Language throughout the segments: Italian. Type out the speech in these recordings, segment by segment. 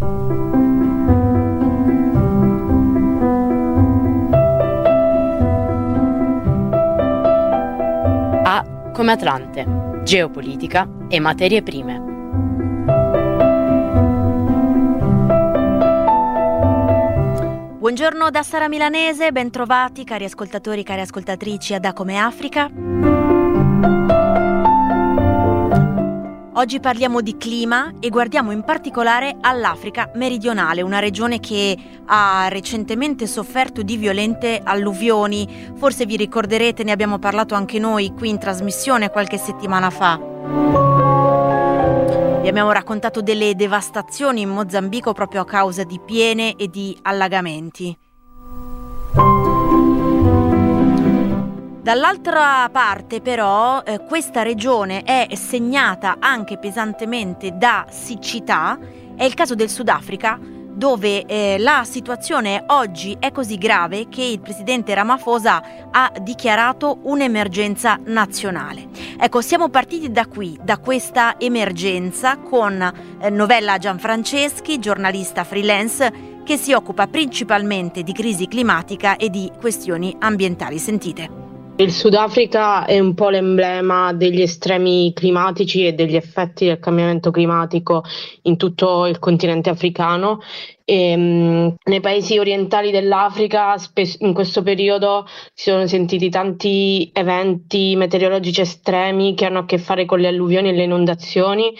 A come Atlante, geopolitica e materie prime. Buongiorno da Sara Milanese, bentrovati cari ascoltatori, cari ascoltatrici ad A come Africa. Oggi parliamo di clima e guardiamo in particolare all'Africa meridionale, una regione che ha recentemente sofferto di violente alluvioni. Forse vi ricorderete, ne abbiamo parlato anche noi qui in trasmissione qualche settimana fa. Vi abbiamo raccontato delle devastazioni in Mozambico proprio a causa di piene e di allagamenti. Dall'altra parte però questa regione è segnata anche pesantemente da siccità. È il caso del Sudafrica, dove la situazione oggi è così grave che il presidente Ramaphosa ha dichiarato un'emergenza nazionale. Ecco, siamo partiti da qui, da questa emergenza, con Novella Gianfranceschi, giornalista freelance che si occupa principalmente di crisi climatica e di questioni ambientali. Sentite. Il Sudafrica è un po' l'emblema degli estremi climatici e degli effetti del cambiamento climatico in tutto il continente africano. Nei paesi orientali dell'Africa in questo periodo si sono sentiti tanti eventi meteorologici estremi che hanno a che fare con le alluvioni e le inondazioni,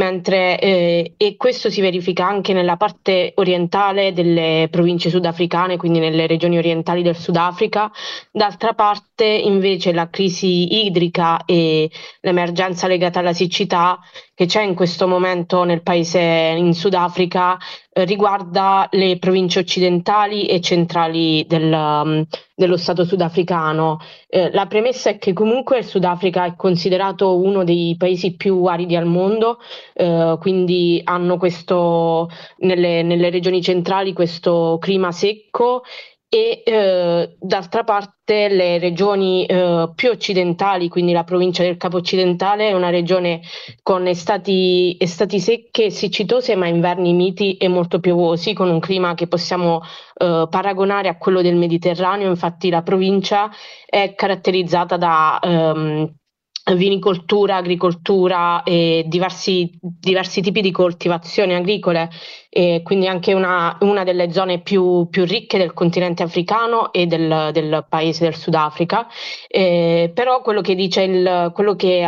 e questo si verifica anche nella parte orientale delle province sudafricane, quindi nelle regioni orientali del Sudafrica. D'altra parte invece la crisi idrica e l'emergenza legata alla siccità che c'è in questo momento nel paese, in Sudafrica, riguarda le province occidentali e centrali dello Stato sudafricano. La premessa è che comunque il Sudafrica è considerato uno dei paesi più aridi al mondo, quindi hanno nelle regioni centrali questo clima secco. E d'altra parte le regioni più occidentali, quindi la provincia del Capo Occidentale, è una regione con estati secche e siccitose, ma inverni miti e molto piovosi, con un clima che possiamo paragonare a quello del Mediterraneo. Infatti la provincia è caratterizzata da vinicoltura, agricoltura e diversi tipi di coltivazioni agricole, e quindi anche una delle zone più ricche del continente africano e del paese del Sudafrica. Però quello che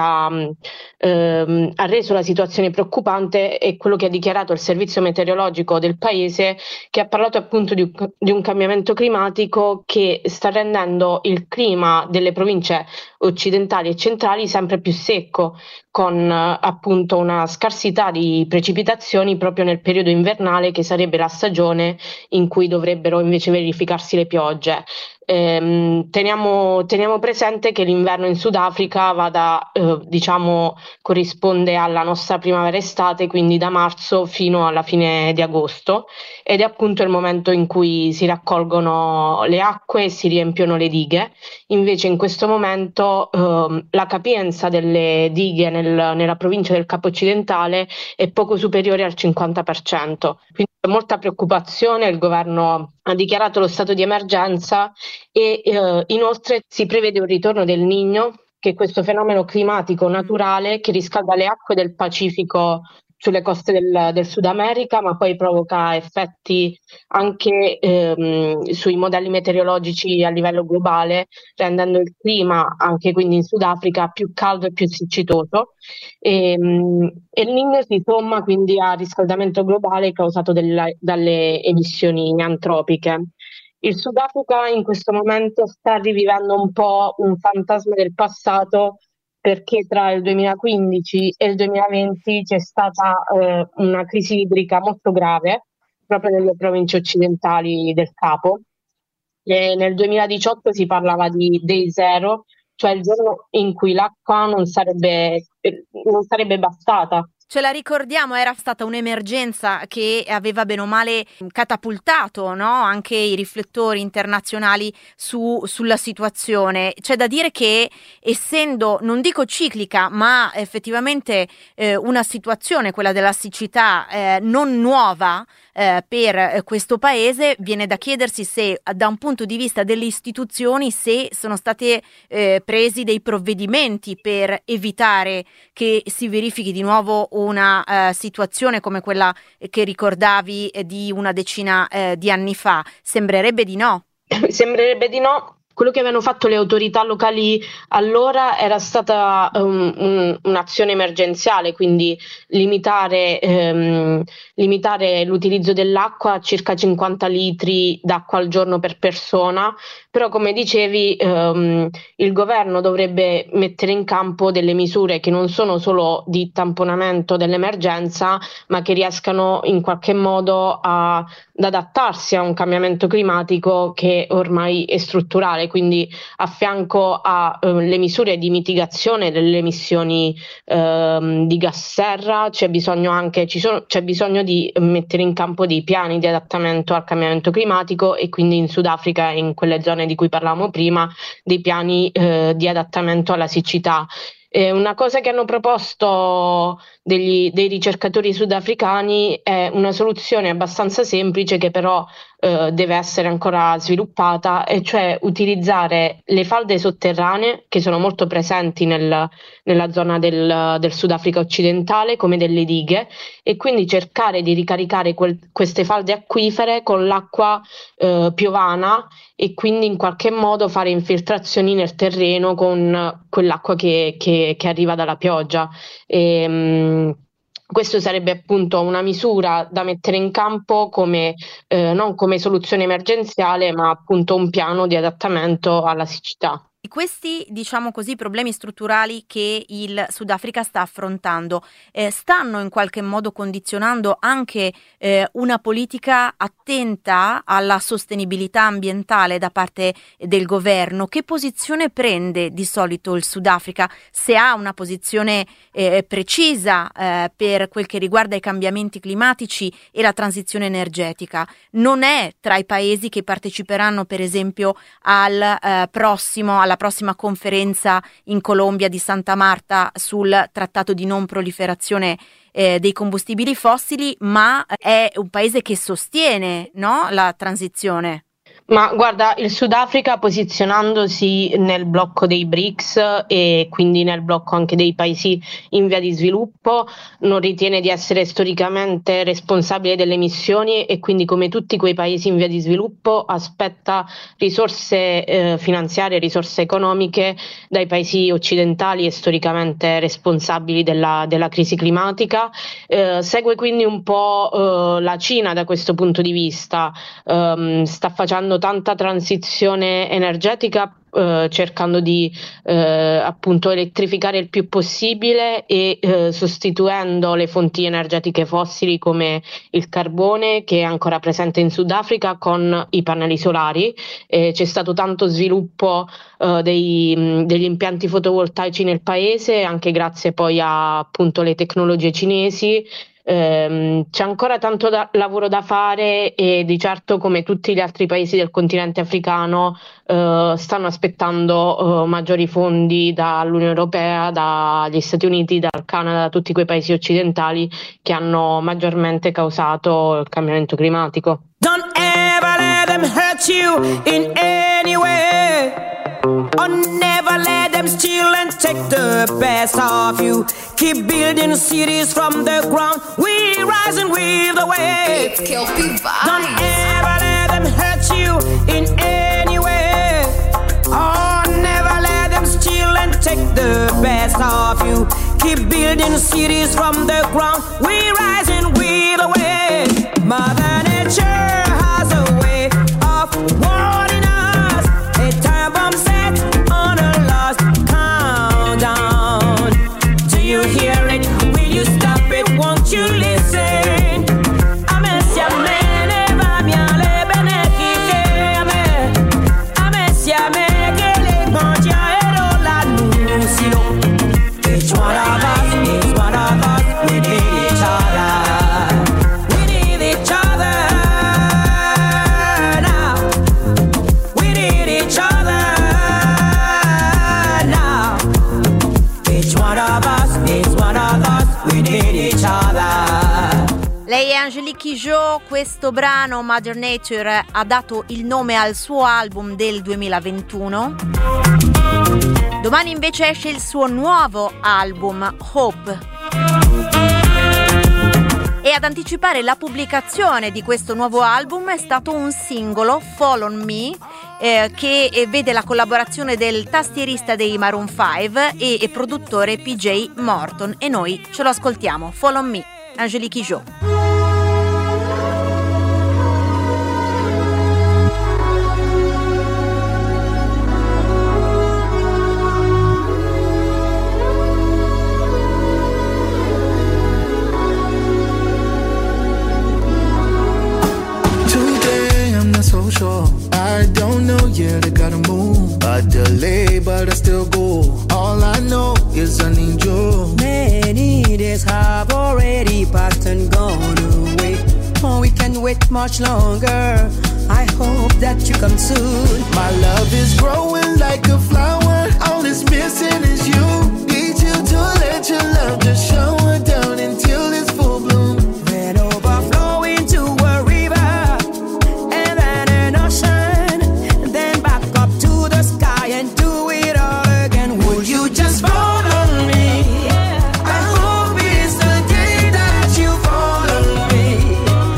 ha reso la situazione preoccupante è quello che ha dichiarato il servizio meteorologico del paese, che ha parlato appunto di un cambiamento climatico che sta rendendo il clima delle province occidentali e centrali sempre più secco, con appunto una scarsità di precipitazioni proprio nel periodo invernale, che sarebbe la stagione in cui dovrebbero invece verificarsi le piogge. Teniamo presente che l'inverno in Sudafrica corrisponde alla nostra primavera-estate, quindi da marzo fino alla fine di agosto, ed è appunto il momento in cui si raccolgono le acque e si riempiono le dighe. Invece in questo momento la capienza delle dighe nella provincia del Capo Occidentale è poco superiore al 50%. Quindi c'è molta preoccupazione, il governo ha dichiarato lo stato di emergenza e inoltre si prevede un ritorno del Niño, che è questo fenomeno climatico naturale che riscalda le acque del Pacifico sulle coste del Sud America, ma poi provoca effetti anche sui modelli meteorologici a livello globale, rendendo il clima anche quindi in Sudafrica più caldo e più siccitoso. E il Niño si somma quindi al riscaldamento globale causato dalle emissioni antropiche. Il Sudafrica in questo momento sta rivivendo un po' un fantasma del passato, perché tra il 2015 e il 2020 c'è stata una crisi idrica molto grave proprio nelle province occidentali del Capo. E nel 2018 si parlava di day zero, cioè il giorno in cui l'acqua non sarebbe bastata Ce la ricordiamo, era stata un'emergenza che aveva bene o male catapultato, no? Anche i riflettori internazionali sulla situazione. C'è da dire che, essendo, non dico ciclica, ma effettivamente una situazione, quella della siccità, non nuova per questo paese, viene da chiedersi se, da un punto di vista delle istituzioni, se sono state presi dei provvedimenti per evitare che si verifichi di nuovo una situazione come quella che ricordavi di una decina di anni fa. Sembrerebbe di no. Sembrerebbe di no. Quello che avevano fatto le autorità locali allora era stata un'azione emergenziale, quindi limitare l'utilizzo dell'acqua a circa 50 litri d'acqua al giorno per persona, però come dicevi il governo dovrebbe mettere in campo delle misure che non sono solo di tamponamento dell'emergenza, ma che riescano in qualche modo ad adattarsi a un cambiamento climatico che ormai è strutturale. Quindi a fianco alle misure di mitigazione delle emissioni di gas serra c'è bisogno di mettere in campo dei piani di adattamento al cambiamento climatico, e quindi in Sudafrica e in quelle zone di cui parlavamo prima dei piani di adattamento alla siccità. Una cosa che hanno proposto dei ricercatori sudafricani è una soluzione abbastanza semplice, che però deve essere ancora sviluppata, e cioè utilizzare le falde sotterranee che sono molto presenti nella zona del Sudafrica occidentale come delle dighe, e quindi cercare di ricaricare queste falde acquifere con l'acqua piovana, e quindi in qualche modo fare infiltrazioni nel terreno con quell'acqua che arriva dalla pioggia. Questo sarebbe appunto una misura da mettere in campo non come soluzione emergenziale, ma appunto un piano di adattamento alla siccità. Questi, diciamo così, problemi strutturali che il Sudafrica sta affrontando stanno in qualche modo condizionando anche una politica attenta alla sostenibilità ambientale da parte del governo. Che posizione prende di solito il Sudafrica? Se ha una posizione precisa per quel che riguarda i cambiamenti climatici e la transizione energetica? Non è tra i paesi che parteciperanno, per esempio, alla prossima conferenza in Colombia di Santa Marta sul trattato di non proliferazione dei combustibili fossili, ma è un paese che sostiene, no, la transizione. Ma guarda, il Sudafrica, posizionandosi nel blocco dei BRICS e quindi nel blocco anche dei paesi in via di sviluppo, non ritiene di essere storicamente responsabile delle emissioni, e quindi, come tutti quei paesi in via di sviluppo, aspetta risorse finanziarie, risorse economiche dai paesi occidentali e storicamente responsabili della crisi climatica. Segue quindi un po' la Cina da questo punto di vista, sta facendo tanta transizione energetica, cercando di appunto elettrificare il più possibile e sostituendo le fonti energetiche fossili come il carbone, che è ancora presente in Sudafrica, con i pannelli solari. C'è stato tanto sviluppo degli impianti fotovoltaici nel paese, anche grazie poi a appunto le tecnologie cinesi. C'è ancora tanto lavoro da fare, e di certo, come tutti gli altri paesi del continente africano, stanno aspettando maggiori fondi dall'Unione Europea, dagli Stati Uniti, dal Canada, da tutti quei paesi occidentali che hanno maggiormente causato il cambiamento climatico. Don't ever let them hurt you in any way. Or never let them steal and take the best of you. Keep building cities from the ground. We rising with the wave. Don't ever let them hurt you in any way. Or never let them steal and take the best of you. Keep building cities from the ground. We rising with the wave. Mother Nature has a way of warning us. A time bomb set on a lost countdown. Do you hear it? Will you stop it? Won't you listen? Amesia mene va miale bene kike ame. Amesia me che le mangia ero la nusilo. Each one of us, we Angélique Kidjo, questo brano Mother Nature ha dato il nome al suo album del 2021. Domani invece esce il suo nuovo album, Hope. E ad anticipare la pubblicazione di questo nuovo album è stato un singolo, Fall on Me, che vede la collaborazione del tastierista dei Maroon 5 e produttore PJ Morton. E noi ce lo ascoltiamo, Fall on Me, Angélique Kidjo. I don't know yet, I gotta move. A delay, but I still go. All I know is I need you. Many days have already passed and gone away. Oh, we can't wait much longer. I hope that you come soon. My love is growing like a flower. All it's missing is you. Need you to let your love just shower down until it's full bloom. Then overflowing to a river, and then an ocean, then back up to the sky and do it all again. Would you just fall on me? I hope it's the day that you fall on me.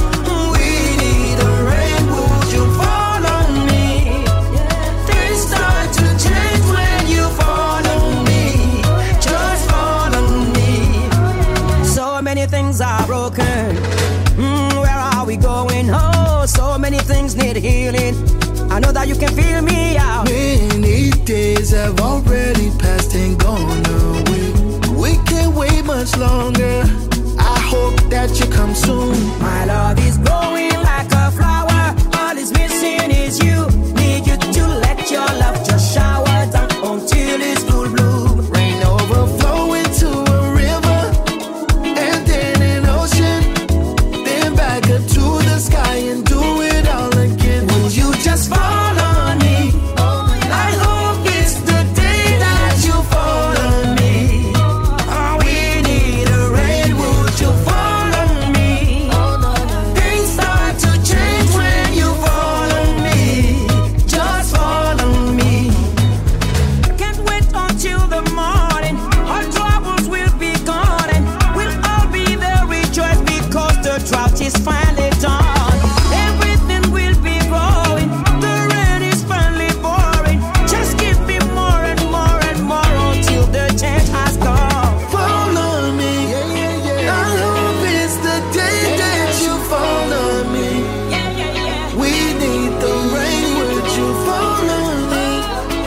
We need the rain. Would you fall on me? Things start to change when you fall on me. Just fall on me. So many things are broken. Where are we going? Oh, so many things need healing. I know that you can feel me out. Many days have already passed and gone away. We can't wait much longer. I hope that you come soon. My love is growing like a flower. All is missing is you. Need you to let your love just shower down until it's full bloom. Rain overflowing to a river, and then an ocean, then back up to the sky and do it all again. Would you just fall on me? I hope it's the day that you fall on me. Oh, we need a rain. Would you fall on me? Things start to change when you fall on me. Just fall on me. Can't wait until the morning. Our troubles will be gone and we'll all be there rejoice because the drought is finally done. Everything will be growing. The rain is finally pouring. Just give me more and more and more until the change has come. Fall on me. I hope it's the day that you fall on me. We need the rain. Would you fall on me?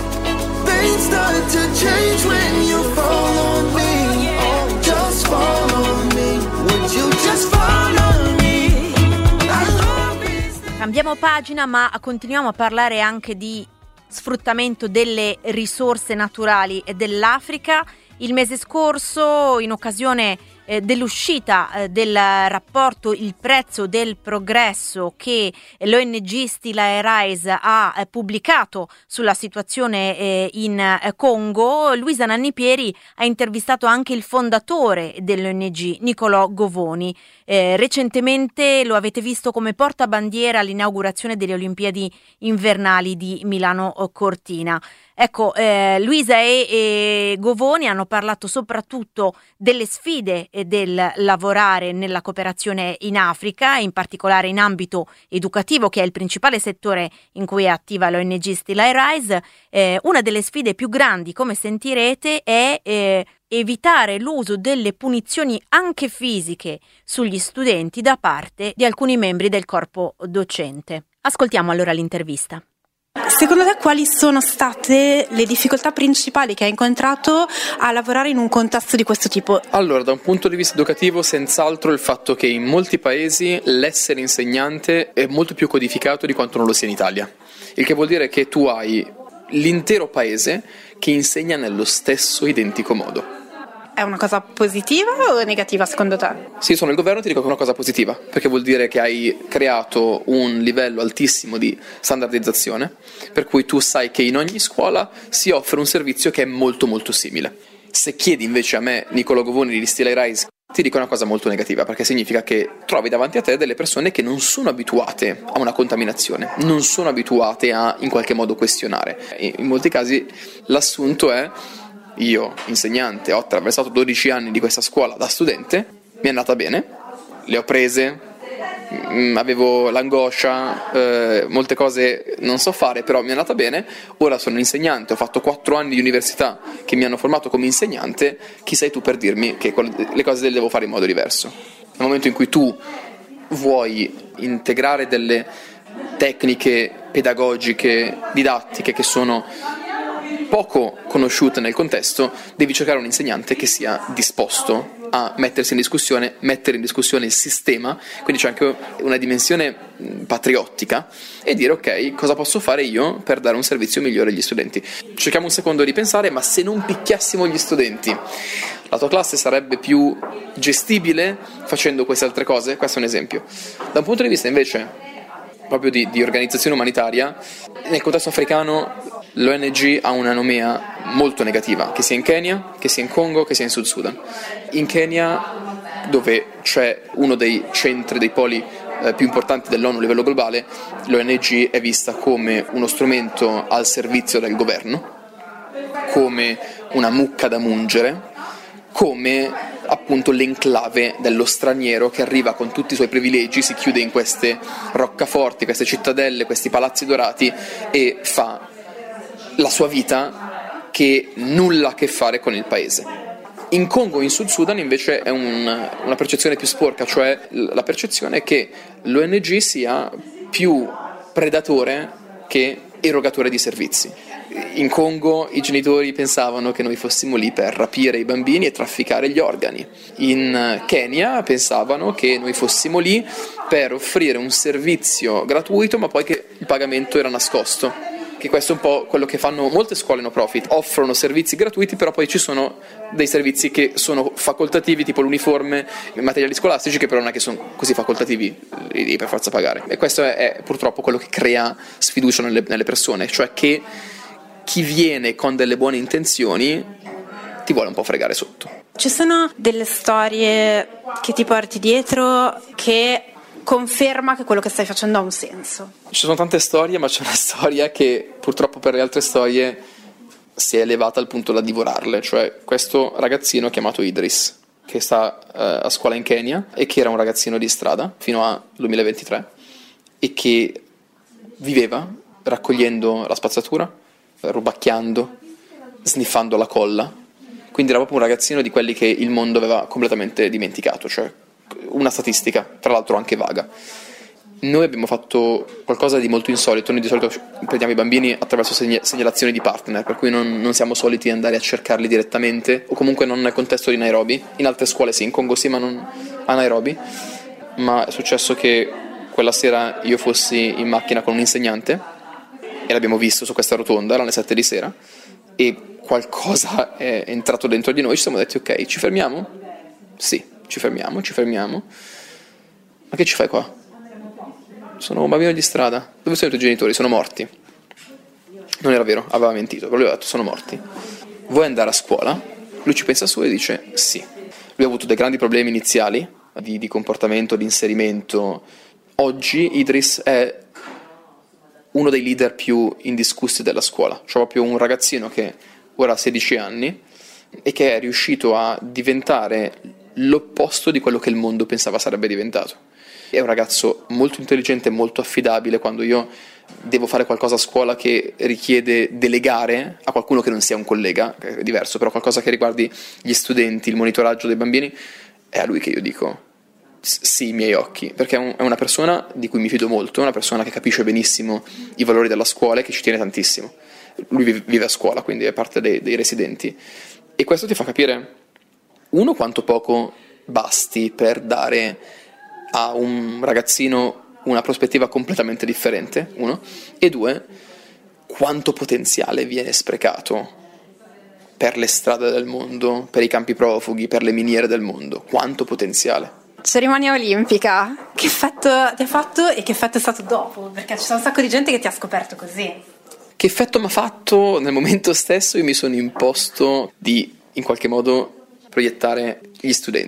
Things start to change when you fall on me. Oh, just fall on me. Would you just fall on me? I hope it's the Cambiamo pagina, ma continuiamo a parlare anche di sfruttamento delle risorse naturali dell'Africa. Il mese scorso, in occasione dell'uscita del rapporto Il prezzo del progresso che l'ONG Stilla Rise ha pubblicato sulla situazione in Congo, Luisa Nannipieri ha intervistato anche il fondatore dell'ONG, Nicolò Govoni. Recentemente lo avete visto come portabandiera all'inaugurazione delle Olimpiadi invernali di Milano Cortina. Ecco, Luisa e Govoni hanno parlato soprattutto delle sfide del lavorare nella cooperazione in Africa, in particolare in ambito educativo, che è il principale settore in cui è attiva l'ONG Stilla Rise. Una delle sfide più grandi, come sentirete, è evitare l'uso delle punizioni anche fisiche sugli studenti da parte di alcuni membri del corpo docente. Ascoltiamo allora l'intervista. Secondo te quali sono state le difficoltà principali che hai incontrato a lavorare in un contesto di questo tipo? Allora, da un punto di vista educativo, senz'altro il fatto che in molti paesi l'essere insegnante è molto più codificato di quanto non lo sia in Italia. Il che vuol dire che tu hai l'intero paese che insegna nello stesso identico modo. È una cosa positiva o negativa secondo te? Sì, sono il governo, ti dico che è una cosa positiva, perché vuol dire che hai creato un livello altissimo di standardizzazione, per cui tu sai che in ogni scuola si offre un servizio che è molto molto simile. Se chiedi invece a me, Nicolò Govoni di Stilla Rise, ti dico una cosa molto negativa, perché significa che trovi davanti a te delle persone che non sono abituate a una contaminazione, non sono abituate a in qualche modo questionare. In molti casi l'assunto è: io, insegnante, ho attraversato 12 anni di questa scuola da studente, mi è andata bene, le ho prese, avevo l'angoscia, molte cose non so fare, però mi è andata bene, ora sono insegnante, ho fatto 4 anni di università che mi hanno formato come insegnante, chi sei tu per dirmi che le cose le devo fare in modo diverso? Nel momento in cui tu vuoi integrare delle tecniche pedagogiche, didattiche che sono poco conosciute nel contesto, devi cercare un insegnante che sia disposto a mettersi in discussione, mettere in discussione il sistema, quindi c'è anche una dimensione patriottica, e dire: ok, cosa posso fare io per dare un servizio migliore agli studenti? Cerchiamo un secondo di pensare: ma se non picchiassimo gli studenti, la tua classe sarebbe più gestibile facendo queste altre cose? Questo è un esempio. Da un punto di vista invece proprio di organizzazione umanitaria, nel contesto africano l'ONG ha una nomea molto negativa, che sia in Kenya, che sia in Congo, che sia in Sud Sudan. In Kenya, dove c'è uno dei centri, dei poli più importanti dell'ONU a livello globale, l'ONG è vista come uno strumento al servizio del governo, come una mucca da mungere, come appunto l'enclave dello straniero che arriva con tutti i suoi privilegi, si chiude in queste roccaforti, queste cittadelle, questi palazzi dorati e fa la sua vita che nulla a che fare con il paese. In Congo e in Sud Sudan invece è una percezione più sporca, cioè la percezione che l'ONG sia più predatore che erogatore di servizi. In Congo i genitori pensavano che noi fossimo lì per rapire i bambini e trafficare gli organi. In Kenya pensavano che noi fossimo lì per offrire un servizio gratuito, ma poi che il pagamento era nascosto. Che questo è un po' quello che fanno molte scuole no profit, offrono servizi gratuiti, però poi ci sono dei servizi che sono facoltativi, tipo l'uniforme, i materiali scolastici, che però non è che sono così facoltativi, li devi per forza pagare. E questo è purtroppo quello che crea sfiducia nelle persone, cioè che chi viene con delle buone intenzioni ti vuole un po' fregare sotto. Ci sono delle storie che ti porti dietro che conferma che quello che stai facendo ha un senso? Ci sono tante storie, ma c'è una storia che purtroppo per le altre storie si è elevata al punto da divorarle, cioè questo ragazzino chiamato Idris, che sta a scuola in Kenya e che era un ragazzino di strada fino al 2023 e che viveva raccogliendo la spazzatura, rubacchiando, sniffando la colla, quindi era proprio un ragazzino di quelli che il mondo aveva completamente dimenticato, cioè una statistica, tra l'altro anche vaga. Noi abbiamo fatto qualcosa di molto insolito. Noi di solito prendiamo i bambini attraverso segnalazioni di partner, per cui non siamo soliti andare a cercarli direttamente, o comunque non nel contesto di Nairobi. In altre scuole sì, in Congo sì, ma non a Nairobi. Ma è successo che quella sera io fossi in macchina con un insegnante e l'abbiamo visto su questa rotonda, erano le 7 di sera, e qualcosa è entrato dentro di noi. Ci siamo detti: ok, ci fermiamo? Sì. Ci fermiamo. Ma che ci fai qua? Sono un bambino di strada. Dove sono i tuoi genitori? Sono morti. Non era vero, aveva mentito, però lui ha detto: sono morti. Vuoi andare a scuola? Lui ci pensa su e dice sì. Lui ha avuto dei grandi problemi iniziali di comportamento, di inserimento. Oggi Idris è uno dei leader più indiscussi della scuola. C'è proprio un ragazzino che ora ha 16 anni e che è riuscito a diventare l'opposto di quello che il mondo pensava sarebbe diventato. È un ragazzo molto intelligente, molto affidabile. Quando io devo fare qualcosa a scuola che richiede delegare a qualcuno che non sia un collega, che è diverso, però qualcosa che riguardi gli studenti, il monitoraggio dei bambini, è a lui che io dico sì, i miei occhi, perché è una persona di cui mi fido molto, è una persona che capisce benissimo i valori della scuola e che ci tiene tantissimo. Lui vive a scuola, quindi è parte dei residenti, e questo ti fa capire, uno, quanto poco basti per dare a un ragazzino una prospettiva completamente differente, uno, e due, quanto potenziale viene sprecato per le strade del mondo, per i campi profughi, per le miniere del mondo, quanto potenziale. Cerimonia olimpica, che effetto ti ha fatto e che effetto è stato dopo? Perché ci sono un sacco di gente che ti ha scoperto così. Che effetto mi ha fatto? Nel momento stesso io mi sono imposto di, in qualche modo, proiettare gli studenti.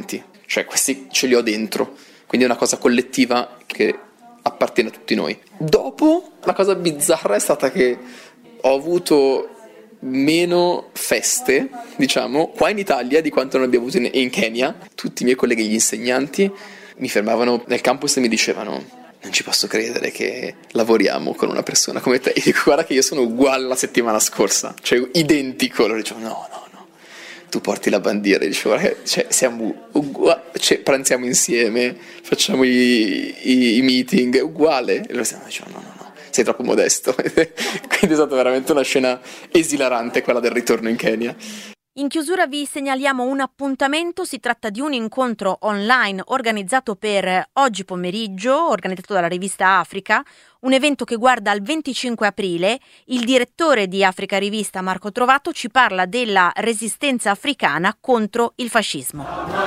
cioè questi ce li ho dentro, quindi è una cosa collettiva che appartiene a tutti noi. Dopo, la cosa bizzarra è stata che ho avuto meno feste, diciamo, qua in Italia di quanto non abbia avuto in Kenya. Tutti i miei colleghi, gli insegnanti, mi fermavano nel campus e mi dicevano: non ci posso credere che lavoriamo con una persona come te. E dico: guarda che io sono uguale la settimana scorsa, cioè identico. Loro dicevano: no, tu porti la bandiera. E dicevo: cioè, siamo uguali, cioè, pranziamo insieme, facciamo i meeting, uguale. E loro dicevano: no, sei troppo modesto. Quindi è stata veramente una scena esilarante quella del ritorno in Kenya. In chiusura vi segnaliamo un appuntamento, si tratta di un incontro online organizzato per oggi pomeriggio, organizzato dalla rivista Africa, un evento che guarda al 25 aprile. Il direttore di Africa Rivista, Marco Trovato, ci parla della resistenza africana contro il fascismo.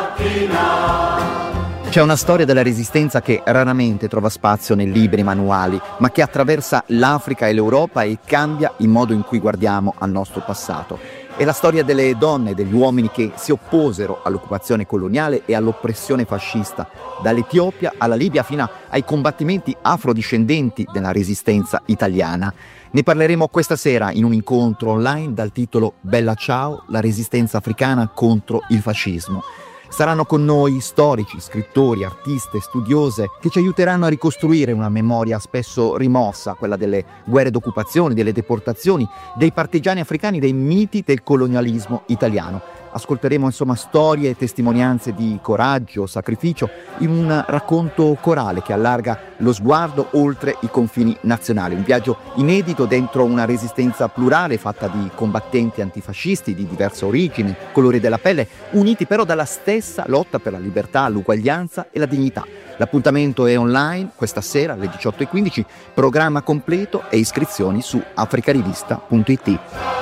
C'è una storia della resistenza che raramente trova spazio nei libri e manuali, ma che attraversa l'Africa e l'Europa e cambia il modo in cui guardiamo al nostro passato. È la storia delle donne e degli uomini che si opposero all'occupazione coloniale e all'oppressione fascista, dall'Etiopia alla Libia fino ai combattimenti afrodiscendenti della resistenza italiana. Ne parleremo questa sera in un incontro online dal titolo Bella Ciao, la resistenza africana contro il fascismo. Saranno con noi storici, scrittori, artiste, studiose che ci aiuteranno a ricostruire una memoria spesso rimossa, quella delle guerre d'occupazione, delle deportazioni, dei partigiani africani, dei miti del colonialismo italiano. Ascolteremo insomma storie e testimonianze di coraggio, sacrificio, in un racconto corale che allarga lo sguardo oltre i confini nazionali. Un viaggio inedito dentro una resistenza plurale fatta di combattenti antifascisti di diversa origine, colori della pelle, uniti però dalla stessa lotta per la libertà, l'uguaglianza e la dignità. L'appuntamento è online questa sera alle 18:15, programma completo e iscrizioni su africarivista.it.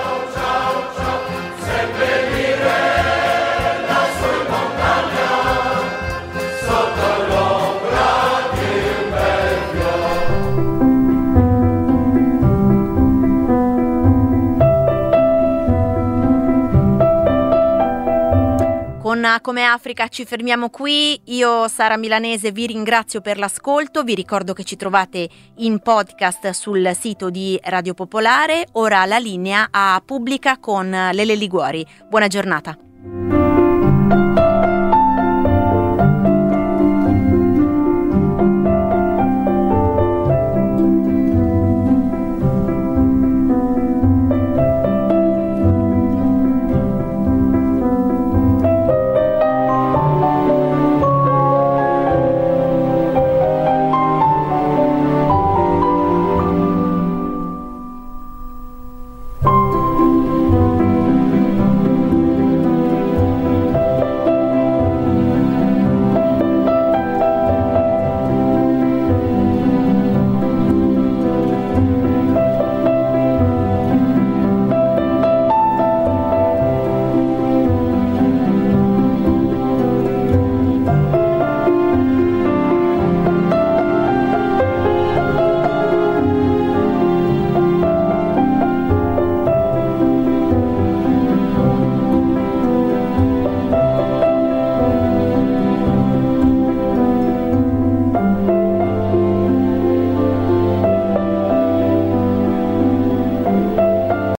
Con Come Africa ci fermiamo qui. Io, Sara Milanese, vi ringrazio per l'ascolto. Vi ricordo che ci trovate in podcast sul sito di Radio Popolare. Ora la linea a Pubblica con Lele Liguori. Buona giornata.